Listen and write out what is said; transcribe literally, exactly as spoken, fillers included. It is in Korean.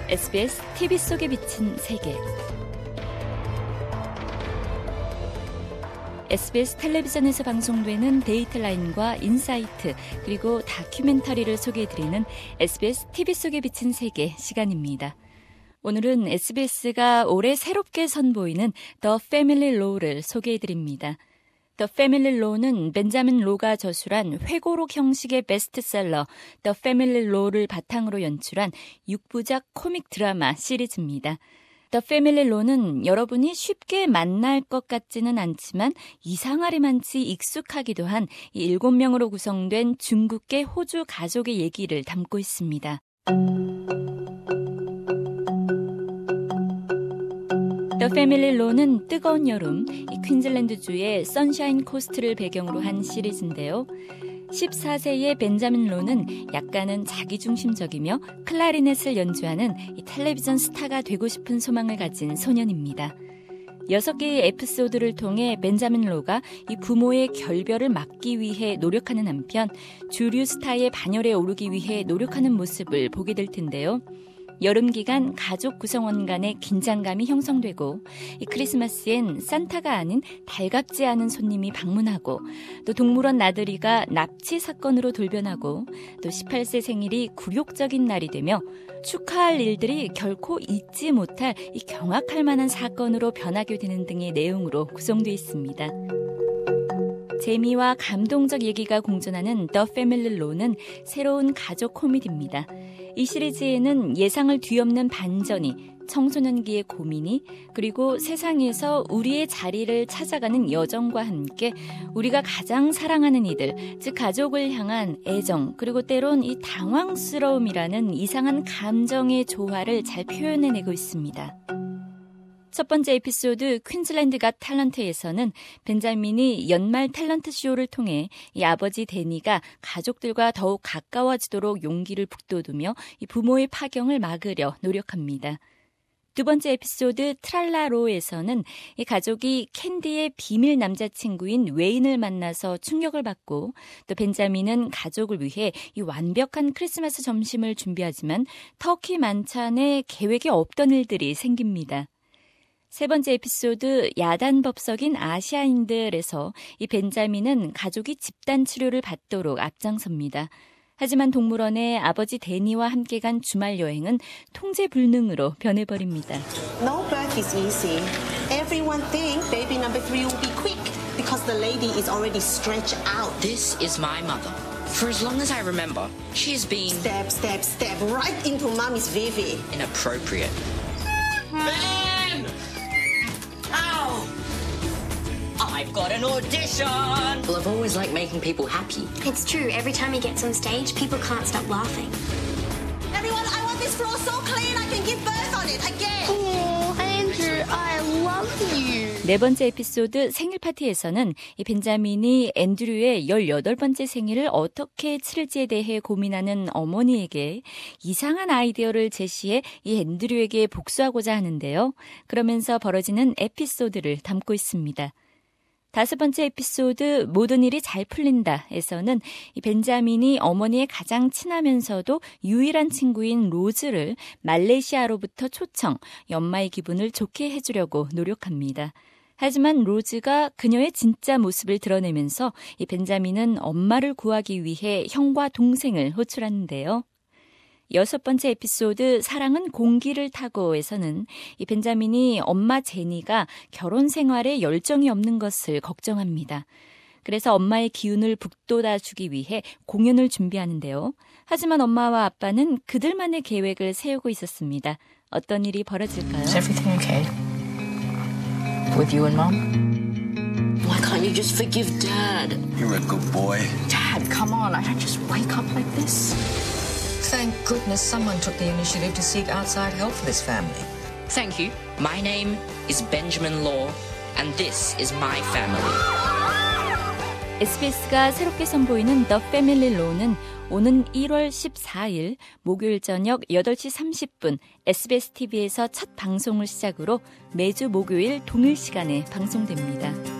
에스비에스 티비 속에 비친 세계. 에스비에스 텔레비전에서 방송되는 데이트라인과 인사이트, 그리고 다큐멘터리를 소개해드리는 에스비에스 티비 속에 비친 세계 시간입니다. 오늘은 에스비에스가 올해 새롭게 선보이는 더 패밀리 로를 소개해드립니다. 더 패밀리 로는 벤자민 로가 저술한 회고록 형식의 베스트셀러 더 패밀리 로를 바탕으로 연출한 육 부작 코믹 드라마 시리즈입니다. 더 패밀리 로는 여러분이 쉽게 만날 것 같지는 않지만 이상하리만치 익숙하기도 한 일곱 명으로 구성된 중국계 호주 가족의 얘기를 담고 있습니다. 더 패밀리 로는 뜨거운 여름, 이 퀸즐랜드주의 선샤인 코스트를 배경으로 한 시리즈인데요. 십사 세의 벤자민 로는 약간은 자기중심적이며 클라리넷을 연주하는 이 텔레비전 스타가 되고 싶은 소망을 가진 소년입니다. 여섯 개의 에피소드를 통해 벤자민 로가 이 부모의 결별을 막기 위해 노력하는 한편 주류 스타의 반열에 오르기 위해 노력하는 모습을 보게 될 텐데요. 여름 기간 가족 구성원 간의 긴장감이 형성되고 이 크리스마스엔 산타가 아닌 달갑지 않은 손님이 방문하고 또 동물원 나들이가 납치 사건으로 돌변하고 또 십팔 세 생일이 굴욕적인 날이 되며 축하할 일들이 결코 잊지 못할 이 경악할 만한 사건으로 변하게 되는 등의 내용으로 구성되어 있습니다. 재미와 감동적 얘기가 공존하는 더 패밀리 로는 새로운 가족 코미디입니다. 이 시리즈에는 예상을 뒤엎는 반전이, 청소년기의 고민이, 그리고 세상에서 우리의 자리를 찾아가는 여정과 함께 우리가 가장 사랑하는 이들, 즉 가족을 향한 애정, 그리고 때론 이 당황스러움이라는 이상한 감정의 조화를 잘 표현해내고 있습니다. 첫 번째 에피소드 퀸즐랜드 갓 탤런트에서는 벤자민이 연말 탤런트 쇼를 통해 이 아버지 데니가 가족들과 더욱 가까워지도록 용기를 북돋우며 이 부모의 파경을 막으려 노력합니다. 두 번째 에피소드 트랄라로에서는 이 가족이 캔디의 비밀 남자친구인 웨인을 만나서 충격을 받고 또 벤자민은 가족을 위해 이 완벽한 크리스마스 점심을 준비하지만 터키 만찬에 계획에 없던 일들이 생깁니다. 세 번째 에피소드 야단법석인 아시아인들에서 이 벤자민은 가족이 집단 치료를 받도록 앞장섭니다. 하지만 동물원에 아버지 데니와 함께 간 주말 여행은 통제불능으로 변해버립니다. No birth is easy. Everyone think baby number three will be quick because the lady is already stretched out. This is my mother. For as long as I remember, she has been... Step, step, step right into mommy's Vivi. Inappropriate. Ben! Ow! I've got an audition! Well, I've always liked making people happy. It's true. Every time he gets on stage, people can't stop laughing. Everyone, I want this floor so clean I can give birth on it again! Oh, Andrew, I love you. 네 번째 에피소드 생일 파티에서는 이 벤자민이 앤드류의 열여덟 번째 생일을 어떻게 치를지에 대해 고민하는 어머니에게 이상한 아이디어를 제시해 이 앤드류에게 복수하고자 하는데요. 그러면서 벌어지는 에피소드를 담고 있습니다. 다섯 번째 에피소드 모든 일이 잘 풀린다에서는 이 벤자민이 어머니의 가장 친하면서도 유일한 친구인 로즈를 말레이시아로부터 초청, 연말 기분을 좋게 해주려고 노력합니다. 하지만 로즈가 그녀의 진짜 모습을 드러내면서 이 벤자민은 엄마를 구하기 위해 형과 동생을 호출하는데요. 여섯 번째 에피소드 사랑은 공기를 타고에서는 이 벤자민이 엄마 제니가 결혼 생활에 열정이 없는 것을 걱정합니다. 그래서 엄마의 기운을 북돋아주기 위해 공연을 준비하는데요. 하지만 엄마와 아빠는 그들만의 계획을 세우고 있었습니다. 어떤 일이 벌어질까요? Is everything okay? With you and Mom? Why can't you just forgive Dad? You're a good boy. Dad, come on. I don't just wake up like this. Thank goodness someone took the initiative to seek outside help for this family. Thank you. My name is Benjamin Law, and this is my family. 에스비에스가 새롭게 선보이는 더 패밀리 로는 오는 일월 십사일 목요일 저녁 여덟 시 삼십 분 에스비에스 티비에서 첫 방송을 시작으로 매주 목요일 동일 시간에 방송됩니다.